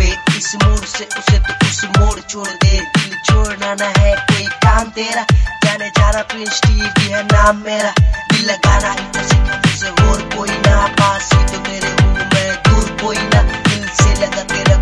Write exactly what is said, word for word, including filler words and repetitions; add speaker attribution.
Speaker 1: वे इस मोड़ से उसे तो उस मोड़ छोड़ दे, दिल छोड़ना ना है कोई काम तेरा, जाने जाना प्रिंस टीवी है नाम मेरा, दिल लगाना इतना सीखा मुझसे और कोई ना, पास ही तो मेरे हूँ मैं, दूर कोई ना, दिल से लगा तेरा